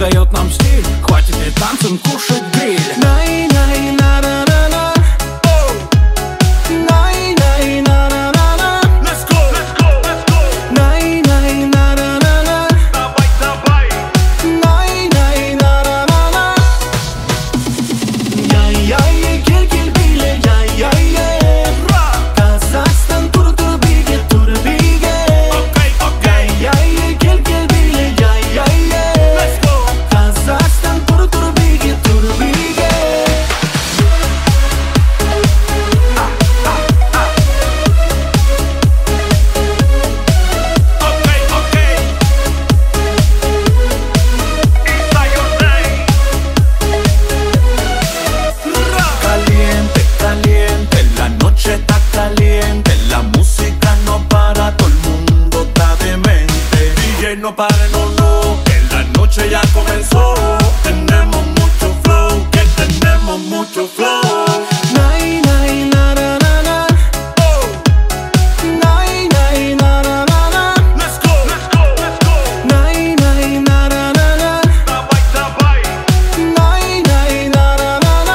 дает нам стиль. Хватит и танцем кушать гриль. Най-най-на-на-на-на. Най-най-на-на-на-на. Let's go, let's go, let's go. Най-най-на-на-на-на. Давай, давай. Най-най-на-на-на-на. Яй-яй, кел-кел биле, яй-яй-яй. Казахстан тур-турбиге, турбиге. Okay, okay. Яй-яй, кел-кел биле, яй-яй-яй. Let's go. Казахстан тур-турбиге, турбиге. Okay, okay. Inside your name. Caliente, caliente, la noche está caliente, la música no para, todo el mundo está demente. DJ no pare, no, no, que la noche ya comenzó. Tenemos mucho flow, que tenemos mucho flow. Nay, nay, na, na, na, na. Oh, Nay, nay, na, na, na, na. let's go, let's go, let's go. Nay, nay, na, na, na, na. Давай, давай. Nay, nay, na, na, na, na.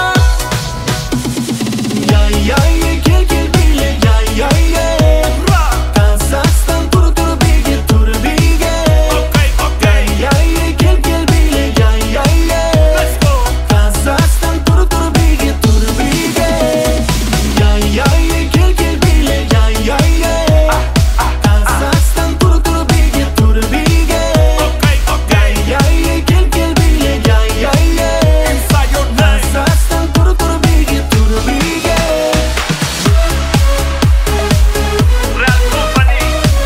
Яй-яй, кел-кел биле, яй-яй-яй. Казахстан тур-турбиге, турбиге. Okay, okay. Яй-яй, кел-кел биле, яй-яй-яй. Let's go. Казахстан тур-турбиге, турбиге. Яй-яй, кел-кел биле, яй-яй-яй. Казахстан тур-турбиге, турбиге. Okay, okay. Яй-яй, кел-кел биле, яй-яй-яй. Inside your name. Казахстан тур-турбиге, турбиге. Real Company.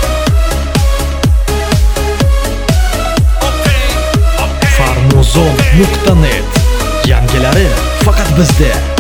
Okay, okay. Farmuzon.net. Yangilari faqat bizda.